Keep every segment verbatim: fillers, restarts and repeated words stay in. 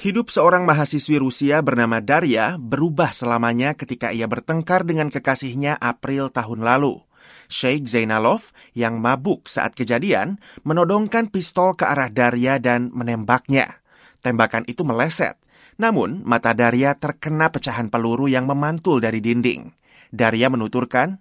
Hidup seorang mahasiswi Rusia bernama Daria berubah selamanya ketika ia bertengkar dengan kekasihnya April tahun lalu. Sheikh Zainalov yang mabuk saat kejadian menodongkan pistol ke arah Daria dan menembaknya. Tembakan itu meleset, namun mata Daria terkena pecahan peluru yang memantul dari dinding. Daria menuturkan,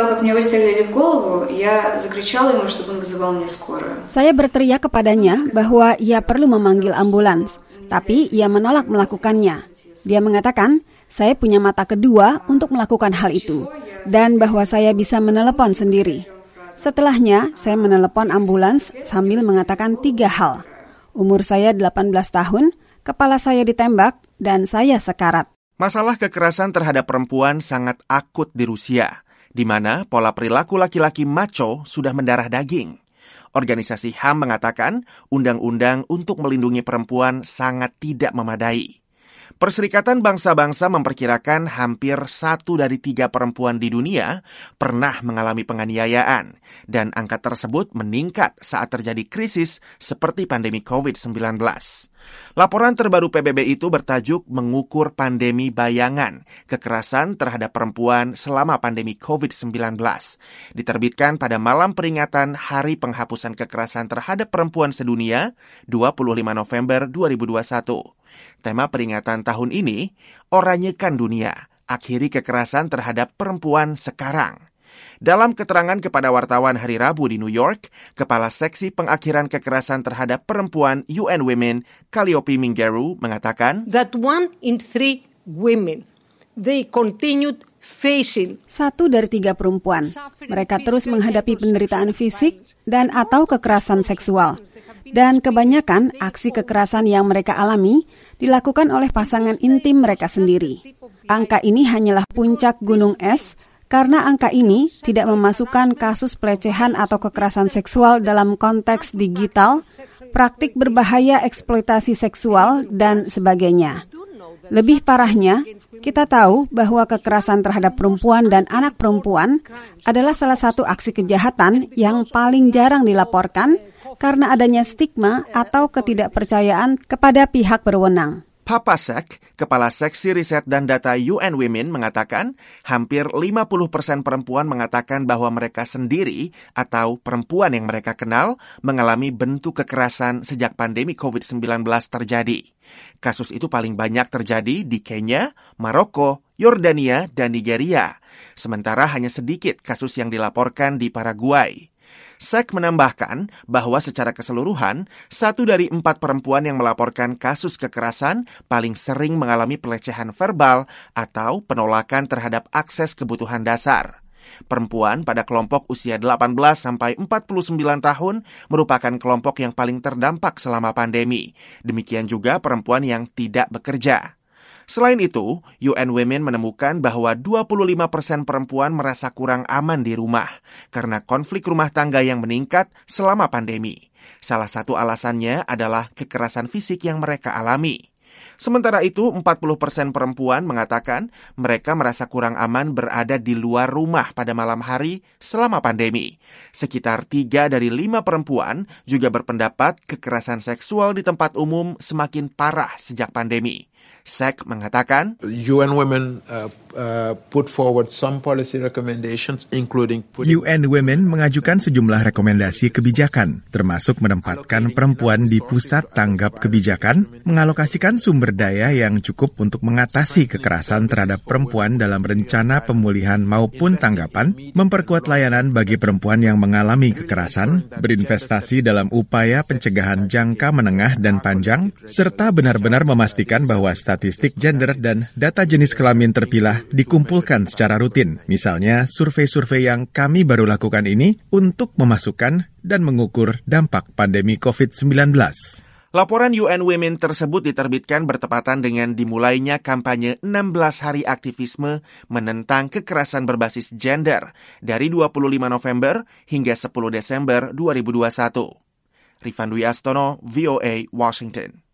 saya berteriak kepadanya bahwa ia perlu memanggil ambulans, tapi ia menolak melakukannya. Dia mengatakan, saya punya mata kedua untuk melakukan hal itu, dan bahwa saya bisa menelepon sendiri. Setelahnya, saya menelepon ambulans sambil mengatakan tiga hal. Umur saya delapan belas tahun, kepala saya ditembak, dan saya sekarat. Masalah kekerasan terhadap perempuan sangat akut di Rusia, di mana pola perilaku laki-laki macho sudah mendarah daging. Organisasi H A M mengatakan undang-undang untuk melindungi perempuan sangat tidak memadai. Perserikatan Bangsa-Bangsa memperkirakan hampir satu dari tiga perempuan di dunia pernah mengalami penganiayaan, dan angka tersebut meningkat saat terjadi krisis seperti pandemi covid sembilan belas. Laporan terbaru P B B itu bertajuk Mengukur Pandemi Bayangan Kekerasan Terhadap Perempuan Selama Pandemi covid sembilan belas. Diterbitkan pada malam peringatan Hari Penghapusan Kekerasan Terhadap Perempuan Sedunia, dua puluh lima November dua ribu dua puluh satu. Tema peringatan tahun ini, Oranyekan Dunia, Akhiri Kekerasan Terhadap Perempuan Sekarang. Dalam keterangan kepada wartawan hari Rabu di New York, Kepala Seksi Pengakhiran Kekerasan Terhadap Perempuan U N Women, Calliope Mingeru, mengatakan, that one in three women, they continued facing. Satu dari tiga perempuan, mereka terus menghadapi penderitaan fisik dan atau kekerasan seksual. Dan kebanyakan aksi kekerasan yang mereka alami dilakukan oleh pasangan intim mereka sendiri. Angka ini hanyalah puncak gunung es, karena angka ini tidak memasukkan kasus pelecehan atau kekerasan seksual dalam konteks digital, praktik berbahaya eksploitasi seksual, dan sebagainya. Lebih parahnya, kita tahu bahwa kekerasan terhadap perempuan dan anak perempuan adalah salah satu aksi kejahatan yang paling jarang dilaporkan karena adanya stigma atau ketidakpercayaan kepada pihak berwenang. Papasek, Kepala Seksi Riset dan Data U N Women, mengatakan hampir lima puluh persen perempuan mengatakan bahwa mereka sendiri atau perempuan yang mereka kenal mengalami bentuk kekerasan sejak pandemi covid sembilan belas terjadi. Kasus itu paling banyak terjadi di Kenya, Maroko, Yordania, dan Nigeria. Sementara hanya sedikit kasus yang dilaporkan di Paraguay. Sek menambahkan bahwa secara keseluruhan, satu dari empat perempuan yang melaporkan kasus kekerasan paling sering mengalami pelecehan verbal atau penolakan terhadap akses kebutuhan dasar. Perempuan pada kelompok usia delapan belas sampai empat puluh sembilan tahun merupakan kelompok yang paling terdampak selama pandemi. Demikian juga perempuan yang tidak bekerja. Selain itu, U N Women menemukan bahwa dua puluh lima persen perempuan merasa kurang aman di rumah karena konflik rumah tangga yang meningkat selama pandemi. Salah satu alasannya adalah kekerasan fisik yang mereka alami. Sementara itu, empat puluh persen perempuan mengatakan mereka merasa kurang aman berada di luar rumah pada malam hari selama pandemi. Sekitar tiga dari lima perempuan juga berpendapat kekerasan seksual di tempat umum semakin parah sejak pandemi. Sek mengatakan, U N Women uh, uh, put forward some policy recommendations, including U N Women mengajukan sejumlah rekomendasi kebijakan, termasuk menempatkan perempuan di pusat tanggap kebijakan, mengalokasikan sumber daya yang cukup untuk mengatasi kekerasan terhadap perempuan dalam rencana pemulihan maupun tanggapan, memperkuat layanan bagi perempuan yang mengalami kekerasan, berinvestasi dalam upaya pencegahan jangka menengah dan panjang, serta benar-benar memastikan bahwa statistik gender dan data jenis kelamin terpilah dikumpulkan secara rutin. Misalnya, survei-survei yang kami baru lakukan ini untuk memasukkan dan mengukur dampak pandemi covid sembilan belas. Laporan U N Women tersebut diterbitkan bertepatan dengan dimulainya kampanye enam belas hari aktivisme menentang kekerasan berbasis gender dari dua puluh lima November hingga sepuluh Desember dua ribu dua puluh satu. Rifan Dwi Astono, V O A, Washington.